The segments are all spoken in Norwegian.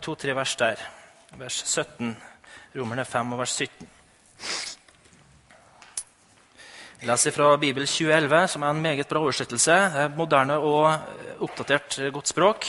2-3 vers der. Vers 17, Romerne 5 og vers 17. Jeg leser fra Bibel 2011, som er en meget bra oversettelse. Det er moderne og oppdatert godt språk.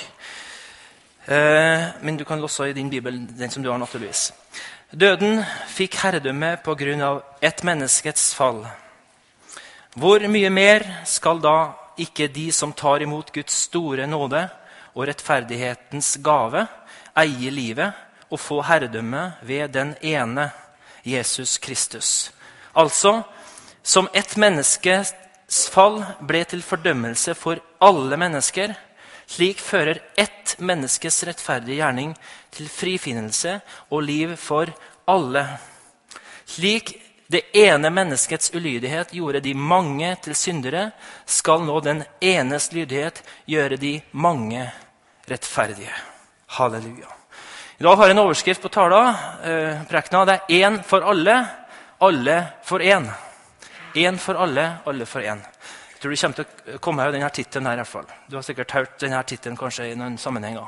Men du kan også i din Bibel, den som du har naturligvis. Døden fikk herredømme på grunn av ett menneskets fall. Hvor mye mer skal da ikke de som tar imot Guds store nåde og rettferdighetens gave, eie livet og få herredømme ved den ene, Jesus Kristus? Altså, som ett menneskes fall ble til fordømmelse for alle mennesker, slik fører ett menneskes rettferdige gjerning til frifinnelse og liv for alle. Slik det ene menneskets ulydighet gjorde de mange til syndere, skal nå den enes lydighet gjøre de mange rettferdige. Halleluja. I dag har jeg en overskrift på prekena. Det er én for alle for én. Én for alle for én. Jeg tror du kommer til å komme her i denne titelen her i hvert fall. Du har sikkert hørt denne titelen kanskje i noen sammenhenger.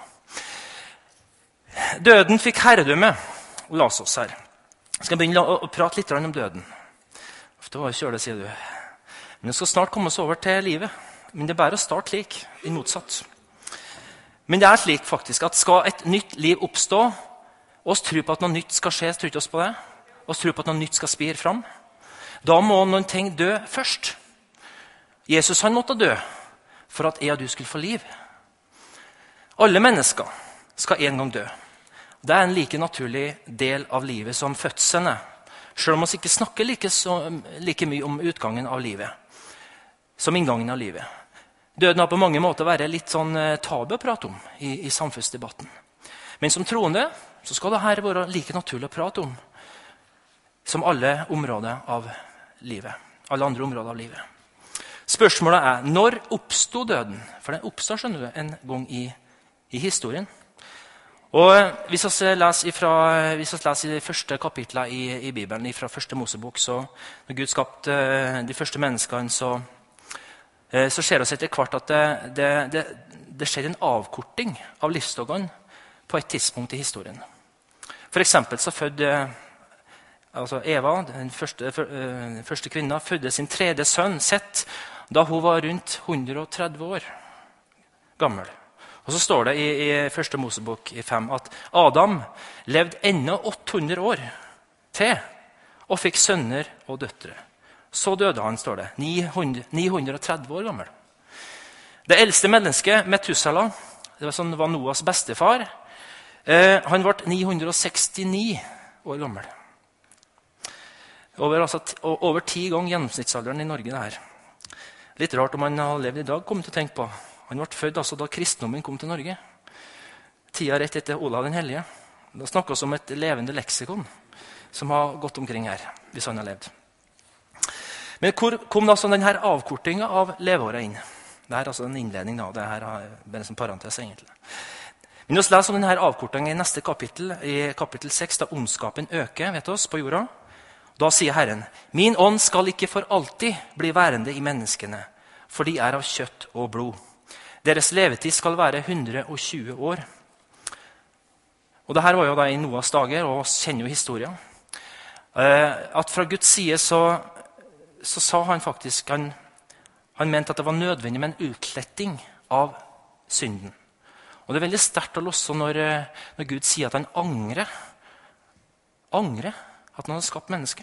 Døden fikk herredømme. La oss her. Jeg skal begynne å prate litt om døden. Ofte var det kjøle, sier du. Men det skal snart komme oss over til livet. Men det er bare å starte slik, i motsatt. Men det er slik faktisk at skal et nytt liv oppstå, oss tror på at noe nytt skal skje, tror ikke oss på det. Oss tror på at noe nytt skal spire fram. Da må noen ting dø først. Jesus han måtte dø for at jeg og du skulle få liv. Alle mennesker skal en gang dø. Det er en like naturlig del av livet som fødselen er. Selv om vi ikke snakker like mye om utgangen av livet som inngangen av livet. Døden har på mange måter vært litt sånn tabu å prate om i samfunnsdebatten. Men som troende så skal det her være like naturlig å prate om som alle områder av livet. Alle andre områder av livet. Spørsmålet er, når oppstod døden? For den oppstår, skjønner du, en gang i historien. Og hvis vi leser i de første kapitlene i Bibelen, fra første Mosebok, så når Gud skapte de første menneskene, så ser vi etter hvert at det skjer en avkorting av livsdagene på et tidspunkt i historien. For eksempel så fødte Eva, den første kvinna, fødte sin tredje sønn, Sett, da hun var rundt 130 år gammel. Og så står det i første Mosebok 5 at Adam levde enda 800 år til og fikk sønner og døtre. Så døde han, står det, 930 år gammel. Det eldste mennesket, Metusela, det var Noas bestefar, han ble 969 år gammel. Over 10 ganger gjennomsnittsalderen i Norge det her. Litt rart om han har levd i dag, kom til å tenke på. Han ble født da kristendommen kom til Norge. Tida rett etter Olav den Hellige. Da snakker vi om et levende leksikon som har gått omkring her, hvis han har levd. Men hvor kom da denne avkortingen av leveåret inn? Det er en innledning da, det her er bare en parentes egentlig. Men vi leser om denne avkortingen i neste kapittel, i kapittel 6, da ondskapen øker, vet oss, på jorda. Da sier Herren, min ånd skal ikke for alltid bli værende i menneskene, for de er av kjøtt og blod. Deres levetid skal være 120 år. Og dette var jo da i Noas dager, og vi kjenner jo historien. At fra Guds side så sa han faktisk, han mente at det var nødvendig med en utkletting av synden. Og det er veldig sterkt å losse når Gud sier at han angrer at han hadde skapt mennesket.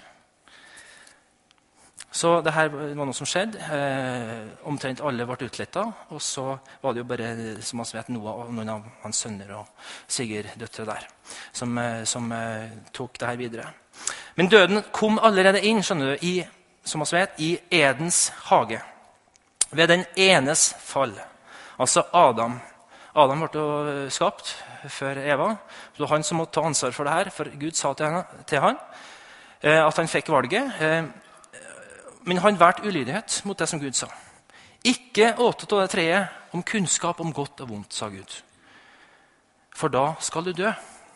Så det her var noe som skjedde. Omtrent alle ble utklettet, og så var det jo bare, som man vet, Noah og noen av hans sønner og sigerdøtre der, som tok det her videre. Men døden kom allerede inn, skjønner du, som man vet, i Edens hage. Ved den enes fall. Altså Adam. Adam ble jo skapt før Eva. Det var han som måtte ta ansvar for det her, for Gud sa til han at han fikk valget. Men han valgte ulydighet mot det som Gud sa. Ikke åte av det treet om kunnskap om godt og vondt, sa Gud. For da skal du dø.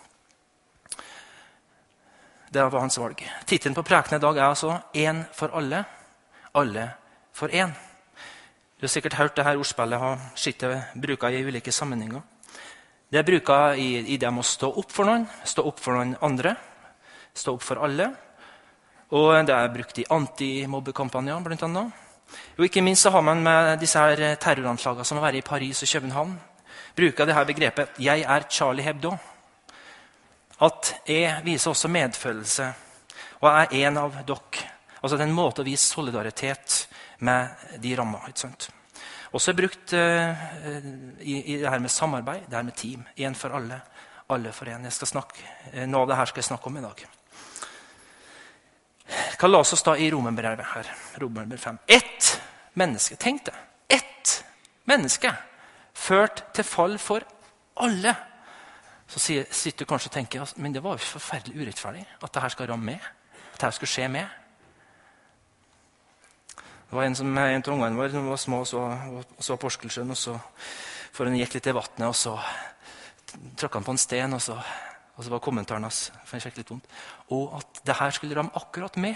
Det var hans valg. Titelen på prekenen i dag er altså «En for alle for en». Du har sikkert hørt dette ordspillet, har skittet bruket i ulike sammenhenger. Det bruker i det med å stå opp for noen andre, stå opp for alle. Og det er brukt i antimobbekampanjer, blant annet. Og ikke minst så har man med disse her terroranslagene som har vært i Paris og København, bruker det her begrepet «Jeg er Charlie Hebdo». At jeg viser også medfølelse, og er en av dere. Altså det er en måte å vise solidaritet med de rammene, ikke sant? Også brukt i det her med samarbeid, det her med team. En for alle, alle for en. Noe av det her skal jeg snakke om i dag. Hva la oss da i Romerbrevet her? Romerbrevet 5. Ett menneske, tenk det. Ett menneske ført til fall for alle. Så sitter du kanskje og tenker, men det var jo forferdelig urettferdig at dette skal ramme med. At dette skulle skje med. Det var en av ungene våre som var små, og så Porskelsjøen, og så for han gikk litt i vattnet, og så trakk han på en sten, og så var kommentaren hans, for han fikk litt vondt, og at det her skulle ramme akkurat med.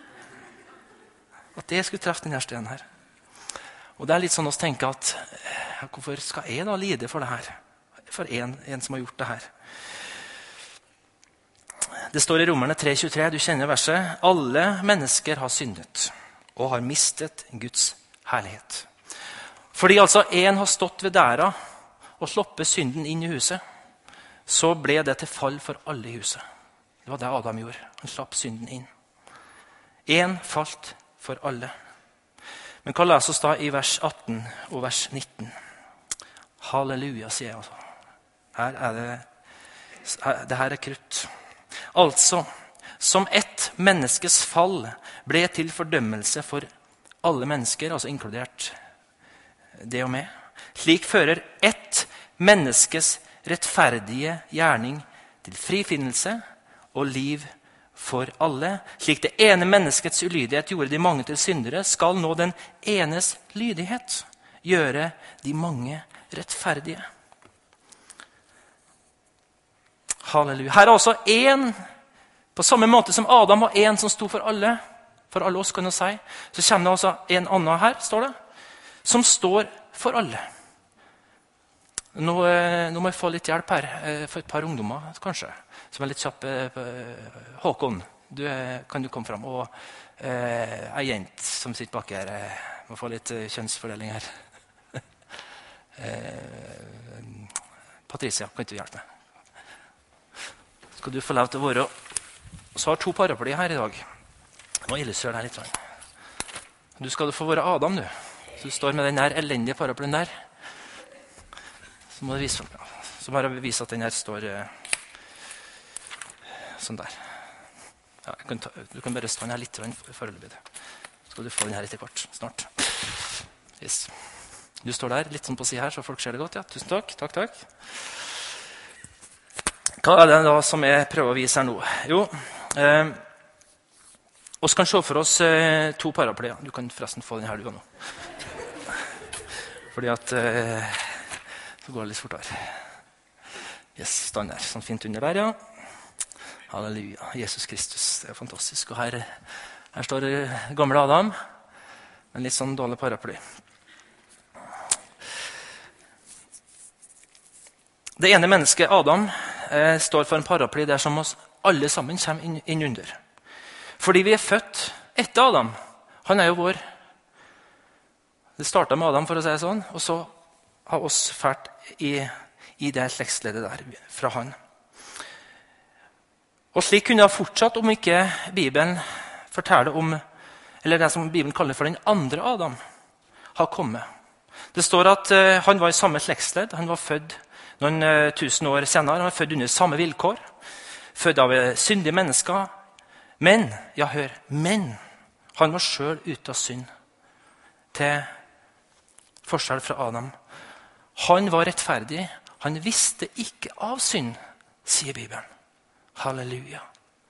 At det skulle treffe denne stenen her. Og det er litt sånn å tenke at, hvorfor skal jeg da lide for det her? For en som har gjort det her. Det står i Romerne 3,23, du kjenner verset, alle mennesker har syndet og har mistet Guds herlighet. Fordi altså en har stått ved døra og sloppet synden inn i huset, så ble det til fall for alle i huset. Det var det Adam gjorde. Han slapp synden inn. En falt for alle. Men hva leser oss da i vers 18 og vers 19? Halleluja, sier jeg altså. Det her er krutt. Altså, som ett menneskes fall ble til fordømmelse for alle mennesker, altså inkludert det og meg. Slik fører ett menneskes rettferdige gjerning til frifinnelse og liv for alle. Slik det ene menneskets ulydighet gjorde de mange til syndere, skal nå den enes lydighet gjøre de mange rettferdige. Halleluja. Her er også en, på samme måte som Adam var en som sto for alle oss kan jeg si, så kommer det også en annen her, står det, som står for alle. Nå må jeg få litt hjelp her for et par ungdommer, kanskje, som er litt kjappe. Håkon, kan du komme fram? Og en jent som sitter bak her, må få litt kjønnsfordeling her. Patricia, kan du hjelpe meg? Skal du få lov til å være. Så har to paraply her i dag. Jeg må illustrere deg litt. Du skal få være Adam, du. Så du står med den der elendige paraplyen der. Så må du vise, så bare vise at den her står sånn der. Ja, du kan bare stå den her litt foreløpig. Så skal du få den her etter hvert, snart. Yes. Du står der, litt sånn på siden her, så folk ser det godt. Ja, tusen takk. Takk. Hva er det da som jeg prøver å vise her nå? Jo, oss kan se for oss to paraplyer. Du kan forresten få den her du nå. Fordi at så går det litt fortere. Yes, stand der. Sånn fint under der, ja. Halleluja. Jesus Kristus, det er fantastisk. Og her står gamle Adam, med litt sånn dårlig paraply. Det ene mennesket, Adam, står for en paraply der som oss alle sammen kommer inn under. Fordi vi er født etter Adam. Han er jo vår. Det startet med Adam, for å si det sånn, og så har oss fært i det slektsledet der, fra han. Og slik kunne det fortsatt om ikke Bibelen forteller om, eller det som Bibelen kaller for den andre Adam, har kommet. Det står at han var i samme slektsledd, han var født noen tusen år senere, han var født under samme vilkår, født av syndige mennesker, men han var selv ute av synd, til forskjell fra Adam. Han var rettferdig, han visste ikke av synd, sier Bibelen. Halleluja.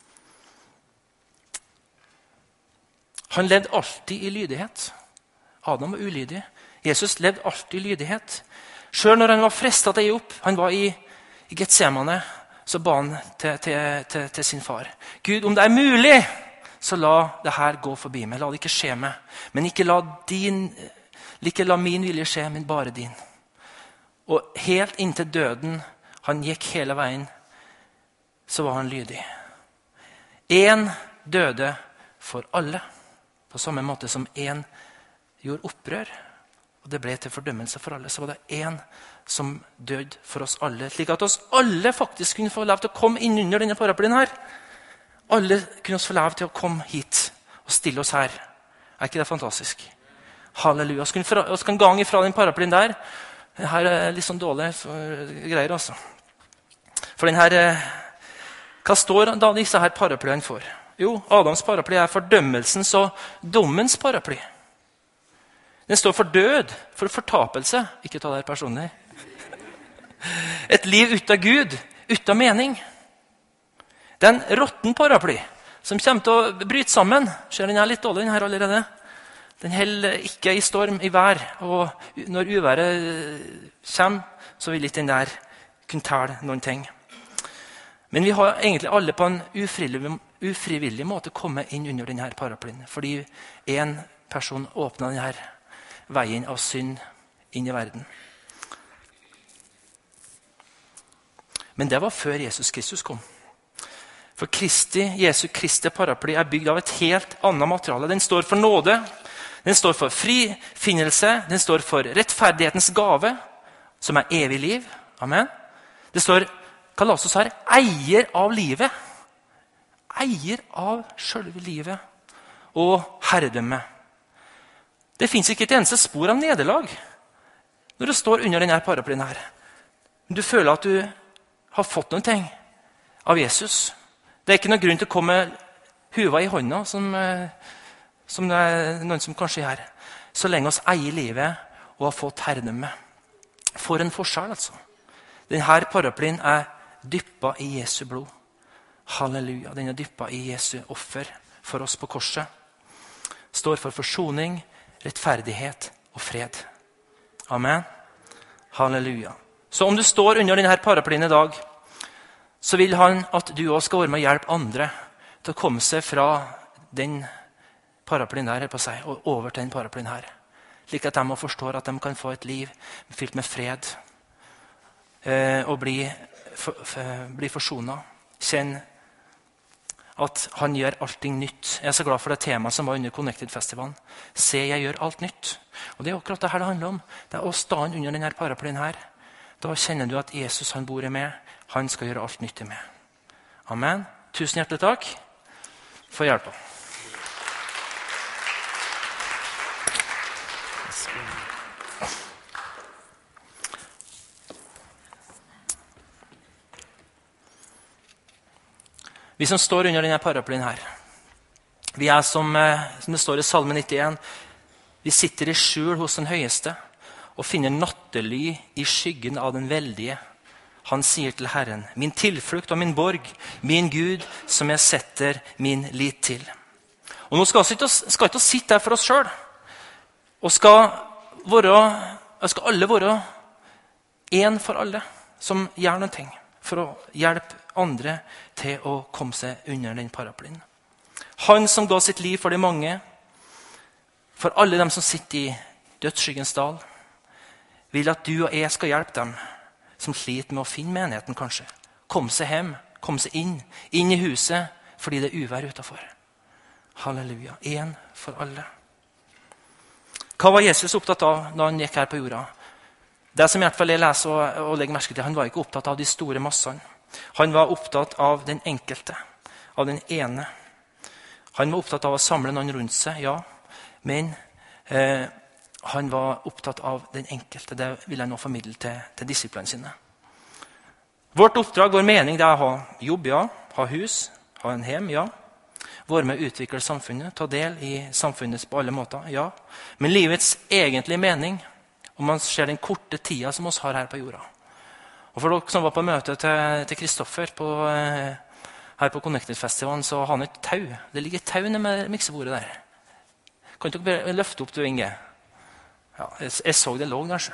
Han levde alltid i lydighet. Adam var ulydig. Jesus levde alltid i lydighet. Selv når han var frestet til å gi opp, han var i Getsemane, så ba han til sin far. Gud, om det er mulig, så la det her gå forbi meg. La det ikke skje meg. Men ikke la min vilje skje, men bare din. Og helt inntil døden Han gikk hele veien, så var han lydig. En døde for alle, på samme måte som en gjorde opprør, og det ble til fordømmelse for alle. Så var det en som døde for oss alle, slik at oss alle faktisk kunne få lov til å komme inn under denne paraplyen her. Alle kunne få lov til å komme hit og stille oss her. Er ikke det fantastisk? Halleluja. Vi kan gang ifra den paraplyen der. Her er litt sånn dårlig greier, altså. For den her, hva står da disse her paraplyene for? Jo, Adams paraply er fordømmelsens og dommens paraply. Den står for død, for fortapelse. Ikke ta det her personlig. Et liv uten Gud, uten mening. Det er en råtten paraply som kommer til å bryte sammen. Ser den er litt dårlig, den her allerede. Den holder ikke i storm, i vær. Og når uværet kommer, så vil ikke den der kunne tale noen ting. Men vi har egentlig alle på en ufrivillig måte kommet inn under denne paraplyen. Fordi en person åpnet denne veien av synd inn i verden. Men det var før Jesus Kristus kom. For Jesu Kristi paraply er bygd av et helt annet materiale. Den står for nåde, den står for frifinnelse, den står for rettferdighetens gave, som er evig liv. Amen. Det står, hva la oss her? Eier av livet. Eier av selve livet og herredømme. Det finnes ikke et eneste spor av nederlag når du står under denne paraplyen her. Du føler at du har fått noen ting av Jesus. Det er ikke noen grunn til å komme huva i hånda, som det er noen som kanskje gjør. Så lenge oss eier livet og har fått herredømme. For en forskjell, altså. Denne paraplyen er dyppet i Jesu blod. Halleluja, den er dyppet i Jesu offer for oss på korset. Står for forsoning, rettferdighet og fred. Amen. Halleluja. Så om du står under denne paraplyen i dag, så vil han at du også skal være med og hjelpe andre til å komme seg fra den paraplyen der på seg, og over til den paraplyen her. Slik at de forstår at de kan få et liv fylt med fred og bli forsonet. Kjenn at han gjør allting nytt. Jeg er så glad for det temaet som var under Connected-festivalen. Se, jeg gjør alt nytt. Og det er akkurat det her det handler om. Det er å stå under denne paraplyen her. Da kjenner du at Jesus han bor i meg. Han skal gjøre alt nytt i meg. Amen. Tusen hjertelig takk for hjelpa. Vi som står under denne paraplyen her, vi er som det står i Salme 91, vi sitter i skjul hos den høyeste og finner nattely i skyggen av den veldige. Han sier til Herren, min tilflukt og min borg, min Gud, som jeg setter min lit til. Og nå skal ikke sitte der for oss selv, og skal alle være en for alle, som gjør noe for å hjelpe andre til å komme seg under den paraplyen. Han som ga sitt liv for de mange, for alle dem som sitter i dødsskyggens dal, vil at du og jeg skal hjelpe dem som sliter med å finne menigheten kanskje. Komme seg hjem, komme seg inn i huset, fordi det er uvær utenfor. Halleluja, en for alle. Hva var Jesus opptatt av når han gikk her på jorda? Det som i hvert fall jeg leser og legger merke til, han var ikke opptatt av de store massene. Han var opptatt av den enkelte, av den ene. Han var opptatt av å samle noen rundt seg, ja. Men han var opptatt av den enkelte. Det vil jeg nå formidle til disiplene sine. Vårt oppdrag, vår mening, det er å ha jobb, ja. Ha hus, ha en hjem, ja. Være med å utvikle samfunnet, ta del i samfunnet på alle måter, ja. Men livets egentlige mening, om man ser den korte tida som oss har her på jorda. Og for dere som var på møte til Kristoffer her på Connected-festivalen, så har han et tau. Det ligger et tau nede med miksebordet der. Kan dere løfte opp, du Inge? Ja, jeg så det lå der.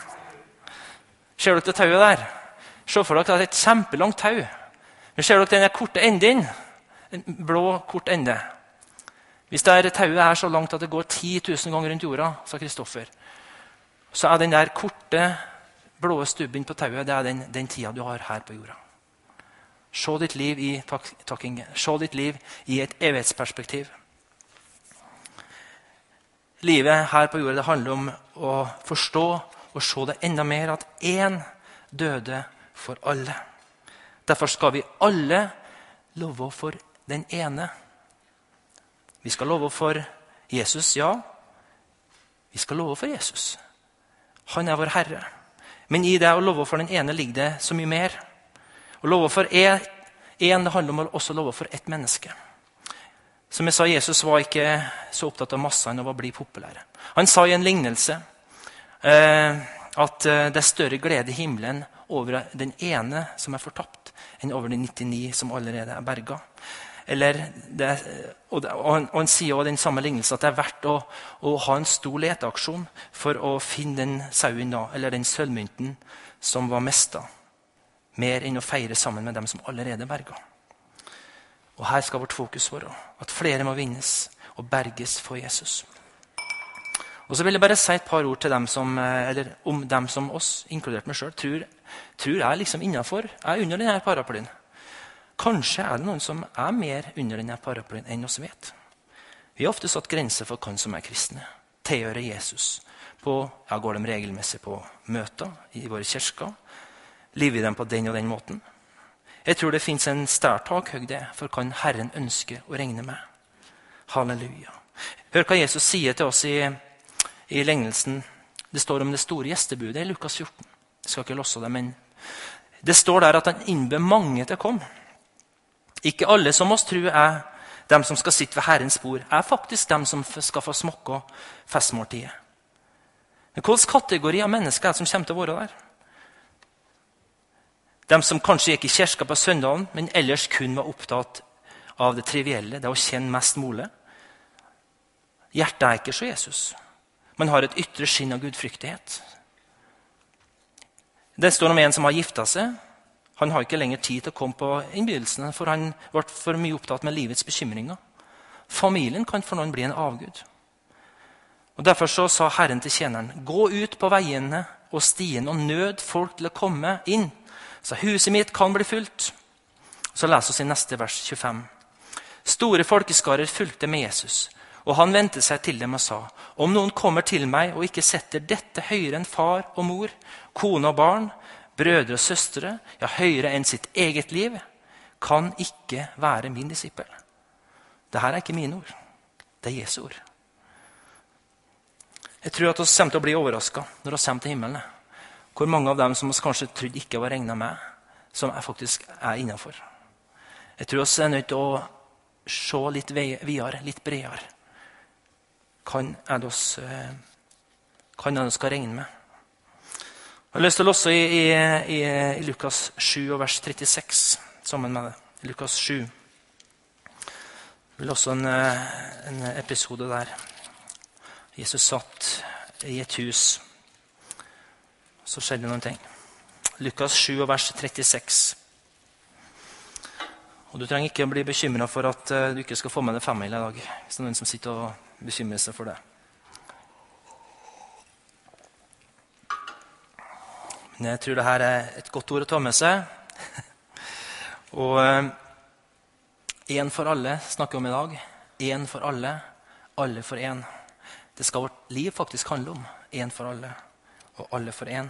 Ser dere det tauet der? Se for dere at det er et kjempelangt tau. Men ser dere den korte enden? En blå kort ende. Hvis det tauet er så langt at det går 10 000 ganger rundt jorda, sa Kristoffer, så er den der korte blå stubben på tauet, det er den tida du har her på jorda. Se ditt liv se ditt liv i et evighetsperspektiv. Livet her på jorda det handler om å forstå og se det enda mer at én døde for alle. Derfor skal vi alle love for den ene. Vi skal love for Jesus, ja. Vi skal love for Jesus. Han er vår Herre. Men i det å love for den ene ligger det så mye mer. Å love for en, det handler om å også love for ett menneske. Som jeg sa, Jesus var ikke så opptatt av massene og å bli populær. Han sa i en lignelse at det er større glede i himmelen over den ene som er fortapt, enn over de 99 som allerede er berga. Og han sier også den samme lignelsen at det er verdt å ha en stor leteaksjon for å finne den sauen da, eller den sølvmynten som var mistet, mer enn å feire sammen med dem som allerede er berga. Og her skal vårt fokus være at flere må vinnes og berges for Jesus. Og så vil jeg bare si et par ord til dem om dem som oss, inkludert meg selv, tror jeg liksom innenfor, jeg er under denne paraplyen. Kanskje er det noen som er mer under denne paraplyen enn oss vet. Vi har ofte satt grenser for hvem som er kristne, tilhører Jesus. Går de regelmessig på møter i våre kirker? Lever vi dem på den og den måten? Jeg tror det finnes en større takhøyde for hva Herren ønsker å regne med. Halleluja. Hør hva Jesus sier til oss i lignelsen. Det står om det store gjestebudet i Lukas 14. Jeg skal ikke låse det, men det står der at han innbød mange til å komme. Ikke alle som oss tror er dem som skal sitte ved Herrens bord, er faktisk dem som skal få smokke festmåltidet. Men hvilken kategori av mennesker er det som kommer til å være der? De som kanskje gikk i kirka på søndagen, men ellers kun var opptatt av det trivielle, det å kjenne mest mulig. Hjertet er ikke så Jesus. Man har et ytre skinn av gudfryktighet. Det står om en som har giftet seg. Han har ikke lenger tid til å komme på innbydelsen, for han ble for mye opptatt med livets bekymringer. Familien kan for noen bli en avgud. Og derfor så sa Herren til tjeneren, gå ut på veiene og stien og nød folk til å komme inn, så huset mitt kan bli fullt. Så les oss i neste vers 25. Store folkeskarer fulgte med Jesus, og han vendte seg til dem og sa, om noen kommer til meg og ikke setter dette høyere enn far og mor, kone og barn, brødre og søstre, ja høyere enn sitt eget liv, kan ikke være min disippel. Dette er ikke mine ord, det er Jesu ord. Jeg tror at vi kommer til å bli overrasket når vi kommer til himmelen. Hvor mange av dem som vi kanskje trodde ikke var regnet med, som faktisk er innenfor. Jeg tror vi er nødt til å se litt videre, litt bredere. Kan vi skal regne med. Jeg har lyst til å låse i Lukas 7 og vers 36 sammen med det. Lukas 7. Det vil også en episode der Jesus satt i et hus. Så skjedde noen ting. Lukas 7 og vers 36. Og du trenger ikke bli bekymret for at du ikke skal få med deg familie i dag. Hvis det er noen som sitter og bekymrer seg for det. Men jeg tror dette er et godt ord å ta med seg. Og en for alle snakker vi om i dag. En for alle, alle for en. Det skal vårt liv faktisk handle om. En for alle, og alle for en.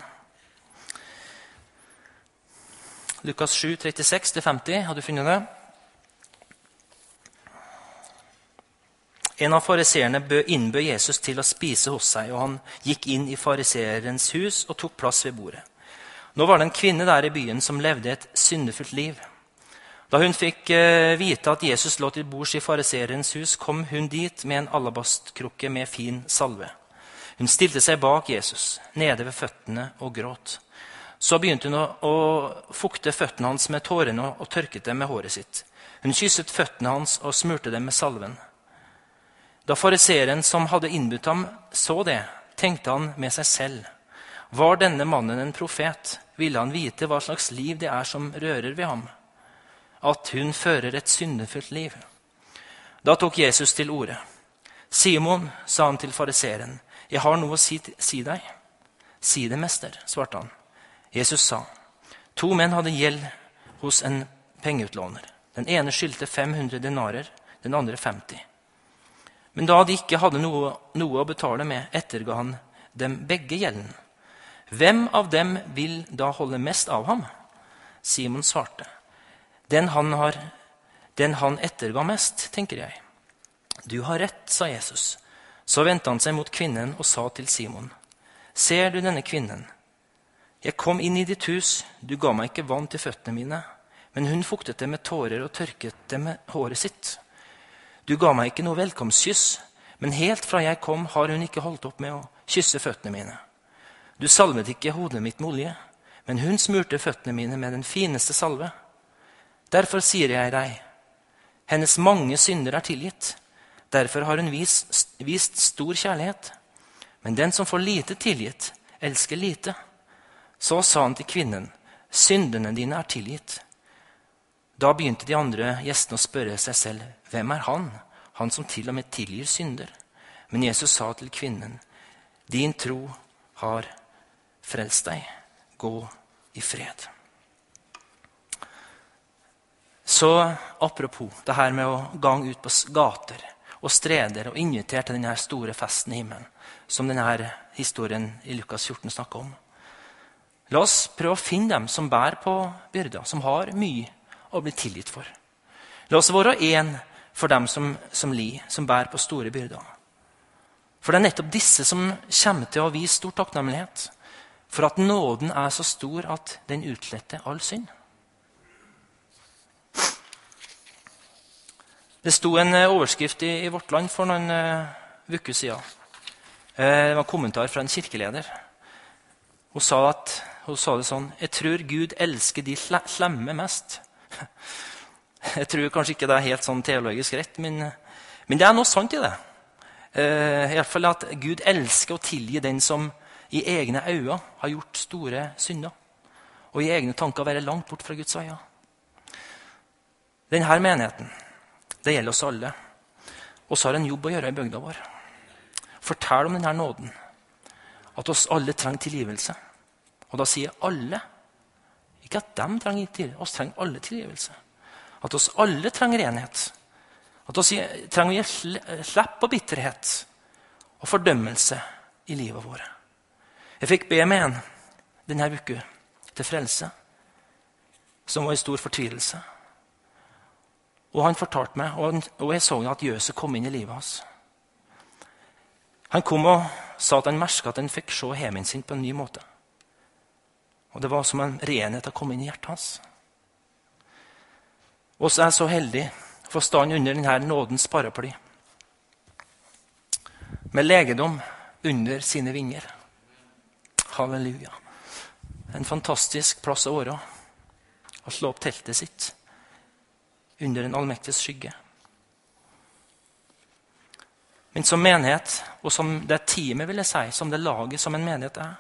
Lukas 7, 36-50, har du funnet det? En av fariseerne innbød Jesus til å spise hos seg, og han gikk inn i fariseerens hus og tok plass ved bordet. Nå var det en kvinne der i byen som levde et syndefullt liv. Da hun fikk vite at Jesus lå til bords i fariseerens hus, kom hun dit med en alabastkrukke med fin salve. Hun stilte seg bak Jesus, nede ved føttene og gråt. Så begynte hun å fukte føttene hans med tårene og tørket dem med håret sitt. Hun kysset føttene hans og smurte dem med salven. Da fariseeren som hadde innbudt ham så det, tenkte han med seg selv. Var denne mannen en profet, ville han vite hva slags liv det er som rører ved ham. At hun fører et syndefullt liv. Da tok Jesus til ordet. Simon, sa han til fariseeren, jeg har noe å si deg. Si det, mester, svarte han. Jesus sa, 2 menn hadde gjeld hos en pengeutlåner. Den ene skyldte 500 denarer, den andre 50. Men da de ikke hadde noe å betale med, etterga han dem begge gjelden. Hvem av dem vil da holde mest av ham? Simon svarte, den han etterga mest, tenker jeg. Du har rett, sa Jesus. Så vendte han seg mot kvinnen og sa til Simon, ser du denne kvinnen? Jeg kom inn i ditt hus, du ga meg ikke vann til føttene mine, men hun fuktet det med tårer og tørket det med håret sitt. Du ga meg ikke noe velkomstkyss, men helt fra jeg kom har hun ikke holdt opp med å kysse føttene mine. Du salvet ikke hodet mitt med olje, men hun smurte føttene mine med den fineste salve. Derfor sier jeg deg, hennes mange synder er tilgitt. Derfor har hun vist stor kjærlighet. Men den som får lite tilgitt, elsker lite. Så sa han til kvinnen, syndene dine er tilgitt. Da begynte de andre gjestene å spørre seg selv, hvem er han? Han som til og med tilgir synder. Men Jesus sa til kvinnen, din tro har frelst deg. Gå i fred. Så apropos det her med å gange ut på gater og streder og invitere til denne store festen i himmelen, som denne historien i Lukas 14 snakker om. La oss prøve å finne dem som bærer på byrder, som har mye å bli tilgitt for. La oss være en for dem som lir, som bærer på store byrder. For det er nettopp disse som kommer til å vise stor takknemlighet, for at nåden er så stor at den utsletter all synd. Det sto en overskrift i Vårt Land for noen uker siden. Det var en kommentar fra en kirkeleder. Hun sa det sånn, jeg tror Gud elsker de slemme mest. Jeg tror kanskje ikke det er helt sånn teologisk rett, men det er noe sant i det. I hvert fall at Gud elsker å tilgi den som i egne øyne har gjort store synder, og i egne tanker være langt bort fra Guds veier. Denne menigheten, det gjelder oss alle. Og så har en jobb å gjøre i bygda vår. Fortell om denne nåden. At oss alle trenger tilgivelse. Og da sier alle. Ikke at de trenger tilgivelse. Oss trenger alle tilgivelse. At oss alle trenger renhet. At oss trenger å gi slipp på bitterhet og fordømmelse i livet vårt. Jeg fikk be med en denne uka til frelse, som var i stor fortvilelse. Og han fortalte meg, og jeg så at Jøse kom inn i livet hans. Han kom og sa at han merket at han fikk se hjemmen sin på en ny måte. Og det var som en renhet å komme inn i hjertet hans. Og så er jeg så heldig å få stand under denne nådens paraply. Med legedom under sine vinger. Halleluja. En fantastisk plass å være. Å slå opp teltet sitt under en allmektigs skygge. Men som menighet, og som det teamet vil jeg si, som det laget som en menighet er,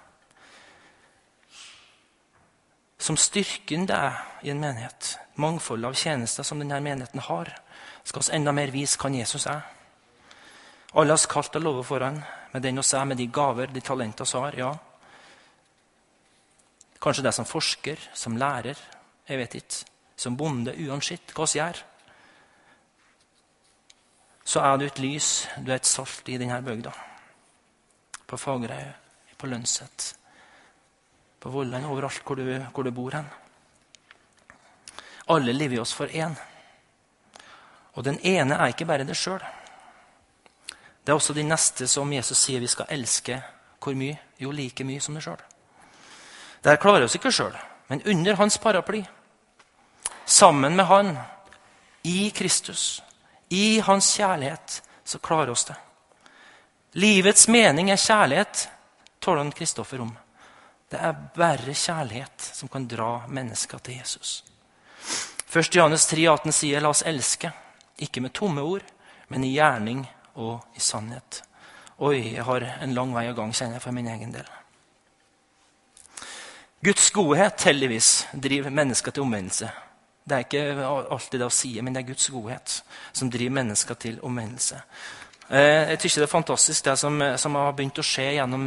som styrken det er i en menighet, mangfold av tjenester som denne menigheten har, skal oss enda mer vise hva Jesus er. Alle har kalt og lovet for han, med den oss er, med de gaver, de talenter oss har, ja. Kanskje det som forsker, som lærer, jeg vet ikke, som bonde, uansett hva vi gjør. Så er du et lys, du er et salt i denne bygda. På Fagerøy, på Lønset, på Vollen, overalt hvor du bor hen. Alle lever oss for en. Og den ene er ikke bare det selv. Det er også de neste som Jesus sier vi skal elske. Hvor mye? Jo, like mye som det selv. Det klarer vi oss ikke selv, men under hans paraply, sammen med han, i Kristus, i hans kjærlighet, så klarer oss det. Livets mening er kjærlighet, taler han Kristoffer om. Det er bare kjærlighet som kan dra mennesker til Jesus. 1. Johannes 3,18 sier, la oss elske, ikke med tomme ord, men i gjerning og i sannhet. Oi, jeg har en lang vei å gang, kjenner jeg for min egen del. Guds godhet, heldigvis, driver mennesker til omvendelse. Det er ikke alltid det å si, men det er Guds godhet som driver mennesker til omvendelse. Jeg synes det er fantastisk det som har begynt å skje gjennom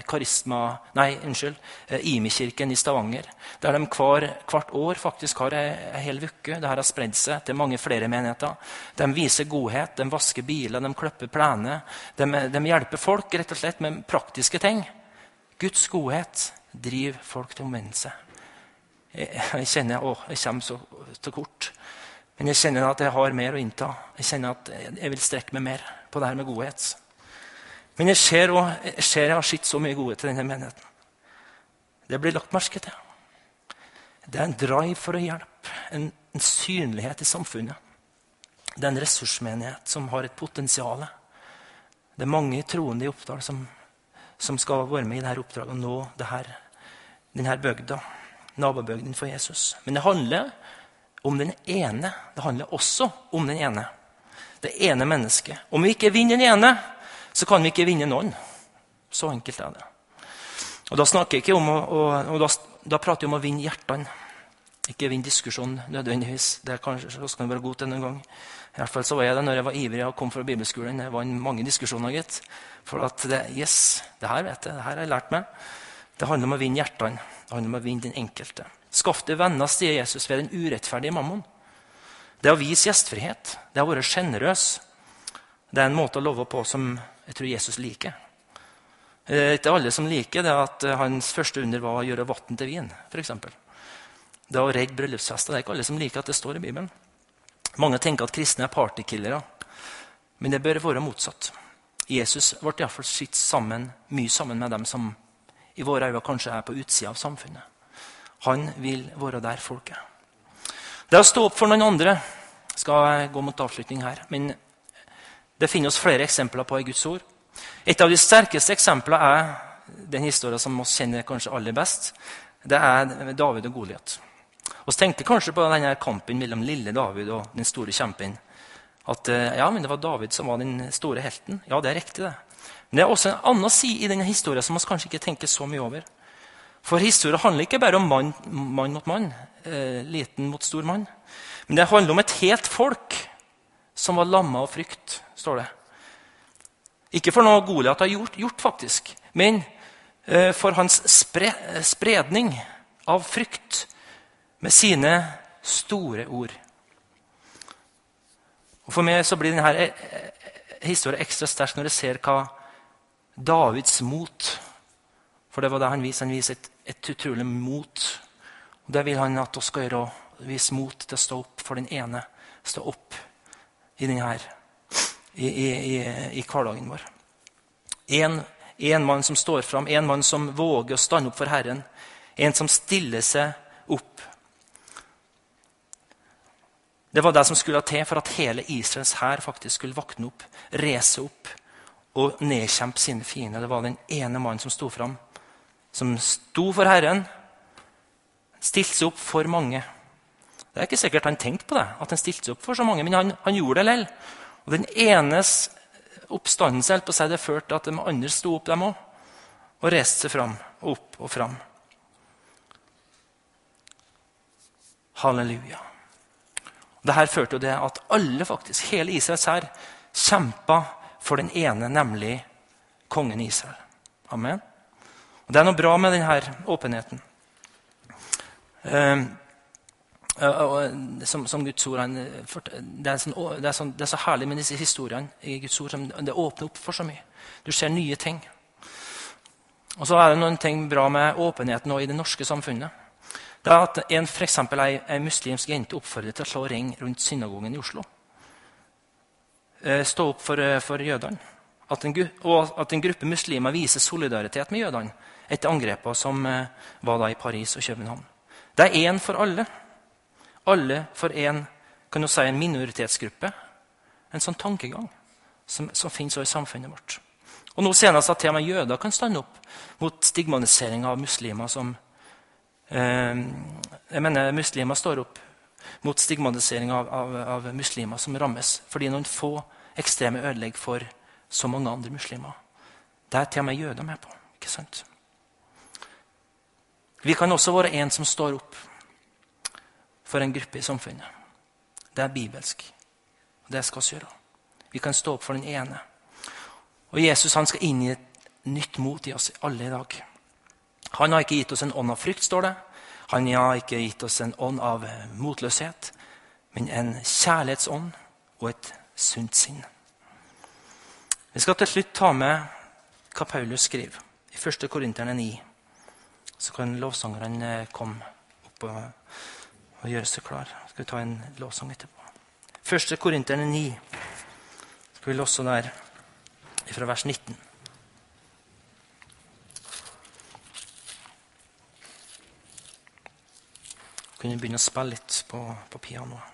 IMI-kirken i Stavanger, der de hvert år faktisk har en hel uke. Det her har spredd seg til mange flere menigheter. De viser godhet, de vasker biler, de klipper plener. De hjelper folk rett og slett med praktiske ting. Guds godhet driver folk til omvendelse. Jeg kjenner jeg kommer så til kort. Men jeg kjenner at jeg har mer å innta. Jeg kjenner at jeg vil strekke meg mer på det her med godhet. Men jeg ser jeg har sett så mye godhet i denne menigheten. Det blir lagt merke til. Det er en drive for å hjelpe, en synlighet i samfunnet. Det er en ressursmenighet som har et potensial. Det er mange troende i Oppdal som skal være med i dette oppdraget og nå denne bygda, nabobygden for Jesus. Men det handler om den ene. Det handler også om den ene. Det ene mennesket. Om vi ikke vinner den ene, så kan vi ikke vinne noen. Så enkelt er det. Og da snakker jeg ikke om da prater jeg om å vinne hjertene. Ikke vinne diskusjonen nødvendigvis. Det kan være god til en gang. I hvert fall så var jeg det når jeg var ivrig og kom fra bibelskolen. Jeg vant mange diskusjoner, gitt. For at det her vet jeg, det her har jeg lært meg. Det handler om å vinne hjertene. Det handler om å vinne den enkelte. Skaff deg venner, sier Jesus, ved den urettferdige mammon. Det å vise gjestfrihet, det å være generøs, det er en måte å love på som jeg tror Jesus liker. Det er ikke alle som liker det at hans første under var å gjøre vatten til vin, for eksempel. Det å redde bryllupsfester, det er ikke alle som liker at det står i Bibelen. Mange tenker at kristne er partykillere, men det bør være motsatt. Jesus ble i hvert fall sitt mye sammen med dem som i våre øyne kanskje er på utsida av samfunnet. Han vil være der folket. Det å stå opp for noen andre skal gå mot avslutning her, men det finnes flere eksempler på i Guds ord. Et av de sterkeste eksemplene er den historien som vi kjenner kanskje aller best. Det er David og Goliat. Vi tenkte kanskje på denne kampen mellom lille David og den store kjempen. At men det var David som var den store helten. Ja, det er riktig det. Men det er også en annen side i denne historien som vi kanskje ikke tenker så mye over. For historien handler ikke bare om mann mot mann, liten mot stor mann. Men det handler om et helt folk som var lammet av frykt, står det. Ikke for noe Goliat har gjort faktisk, men for hans spredning av frykt med sine store ord. Og for meg så blir denne historien ekstra sterk når jeg ser hva Davids mot, for det var det han viser. Han viser et utrolig mot. Og det vil han at vi skal gjøre, vise mot til å stå opp for den ene. Stå opp i denne her, i hverdagen vår. En mann som står fram, en mann som våger å stande opp for Herren. En som stiller seg opp. Det var det som skulle til for at hele Israels hær faktisk skulle vakne opp, rese opp og nedkjempe sine fiender. Det var den ene mannen som sto fram, som sto for Herren, stilte seg opp for mange. Det er ikke sikkert han tenkte på det, at han stilte seg opp for så mange, men han gjorde det lell. Og den enes oppstandelse på seg, det førte at de andre sto opp dem også, og reste seg fram, opp og fram. Halleluja. Dette førte jo det at alle faktisk, hele Israels hær, kjempet for den ene, nemlig kongen Israel. Amen. Og det er noe bra med denne åpenheten. Som Guds ord, det er så herlig med disse historiene i Guds ord, som det åpner opp for så mye. Du ser nye ting. Og så er det noen ting bra med åpenheten også i det norske samfunnet. Det er at for eksempel en muslimsk jente oppfordrer til å slå ring rundt synagogen i Oslo. Stå opp for jødene. Og at en gruppe muslimer viser solidaritet med jødene etter angrepet som var da i Paris og København. Det er en for alle. Alle for en, kan du si, en minoritetsgruppe. En sånn tankegang som finnes også i samfunnet vårt. Og nå senest at til og med jøder kan stande opp mot stigmatisering av muslimer som muslimer står opp mot stigmatisering av muslimer som rammes, fordi noen få ekstreme ødelegg for så mange andre muslimer. Det er til og med jøder med på, ikke sant? Vi kan også være en som står opp for en gruppe i samfunnet. Det er bibelsk. Det skal vi gjøre. Vi kan stå opp for den ene. Og Jesus han skal inn i et nytt mot i oss alle i dag. Han har ikke gitt oss en ånd av frykt, står det. Han har ikke gitt oss en ånd av motløshet, men en kjærlighetsånd og et sunt sinn. Vi skal til slutt ta med hva Paulus skriver i 1. Korinterne 9. Så kan lovsangerne komme opp og gjøre seg klar. Skal vi ta en lovsang etterpå. 1. Korinterne 9. Skal vi låse der fra vers 19. Kunne begynne å spille litt på pianoet.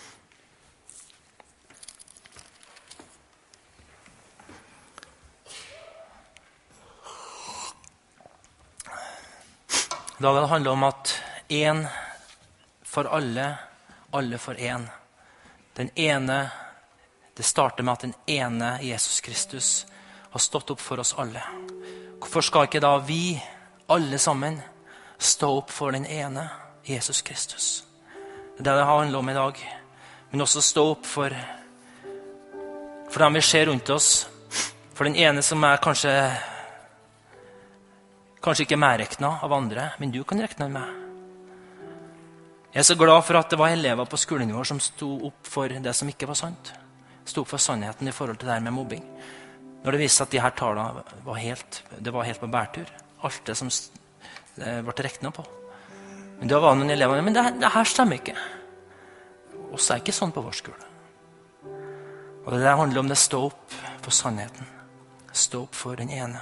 Da vil det handle om at en for alle, alle for en. Den ene, det starter med at den ene Jesus Kristus har stått opp for oss alle. Hvorfor skal ikke da vi, alle sammen, stå opp for den ene Jesus Kristus? Det er det handler om i dag. Men også stå opp for dem vi ser rundt oss. For den ene som er kanskje ikke mer reknet av andre, men du kan rekne med. Jeg er så glad for at det var elever på skolen vår som stod opp for det som ikke var sant. Stod opp for sannheten i forhold til det her med mobbing. Når det viste at de her tallene var helt på bærtur. Alt det som ble reknet på. Men da var det noen elever, men det her stemmer ikke. Også er ikke sånn på vår skole. Og det der handler om det stå opp for sannheten. Stå opp for den ene.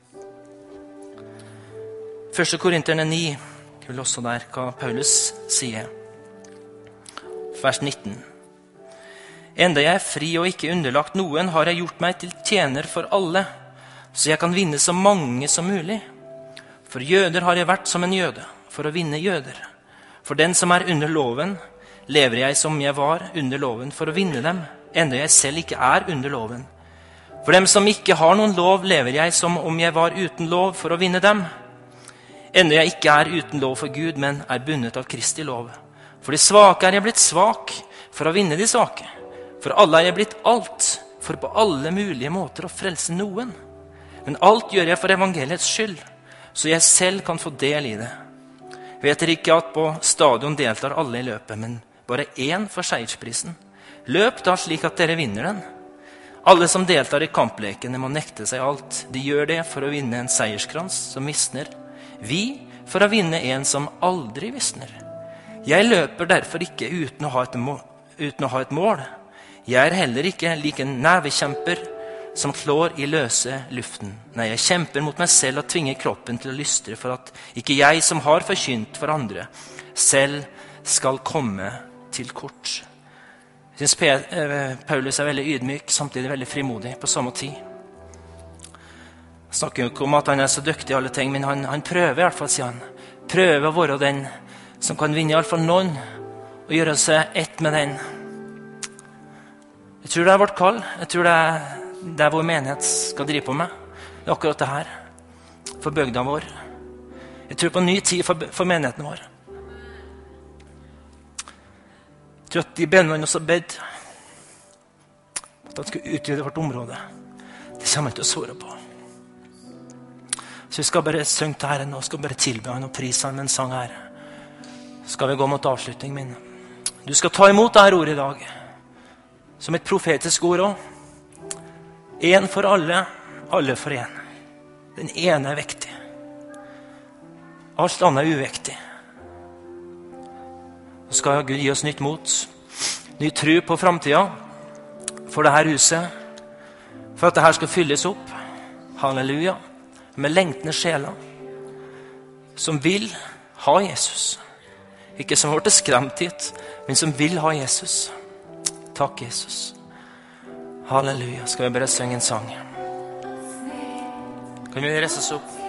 1. Korinterne 9, jeg vil også der hva Paulus sier. Vers 19. Enda jeg er fri og ikke underlagt noen, har jeg gjort meg til tjener for alle, så jeg kan vinne så mange som mulig. For jøder har jeg vært som en jøde, for å vinne jøder. For den som er under loven, lever jeg som jeg var under loven, for å vinne dem, enda jeg selv ikke er under loven. For dem som ikke har noen lov, lever jeg som om jeg var uten lov, for å vinne dem. Enda jeg ikke er uten lov for Gud, men er bundet av Kristi lov. For de svake er jeg blitt svak, for å vinne de svake. For alle er jeg blitt alt, for på alle mulige måter å frelse noen. Men alt gjør jeg for evangeliets skyld, så jeg selv kan få del i det. Vet dere ikke at på stadion deltar alle i løpet, men bare én får seiersprisen? Løp da slik at dere vinner den. Alle som deltar i kamplekene må nekte seg alt. De gjør det for å vinne en seierskrans som visner. Vi for å vinne en som aldri visner. Jeg løper derfor ikke uten å ha et mål. Jeg er heller ikke lik en nevekjemper som klår i løse luften. Nei, jeg kjemper mot meg selv og tvinger kroppen til å lystre for at ikke jeg som har forkynt for andre, selv skal komme til kort. Jeg synes Paulus er veldig ydmyk, samtidig veldig frimodig på samme tid. Jeg snakker jo ikke om at han er så dyktig i alle ting, men han prøver i hvert fall, sier han. Prøver å være den som kan vinne i alle fall noen, og gjøre seg ett med den. Jeg tror det er vårt kall. Jeg tror det er vår menighet skal drive på med. Det er akkurat det her. For bygda vår. Jeg tror på en ny tid for menigheten vår. Jeg tror at de bønnene også bedt at han skulle utvide vårt område. Det kommer han til å svare på. Så vi skal bare synge til Herren og skal bare tilbe han og prise han med en sang her. Så skal vi gå mot avslutning min. Du skal ta imot dette ordet i dag. Som et profetisk ord også. En for alle, alle for en. Den ene er viktig. Alt annet er uvektig. Så skal Gud gi oss nytt mot. Ny tro på fremtiden. For dette huset. For at dette skal fylles opp. Halleluja. Med lengtende sjeler som vil ha Jesus. Ikke som har vært skremt hit, men som vil ha Jesus. Takk, Jesus. Halleluja. Skal vi bare synge en sang? Kan vi reise oss opp?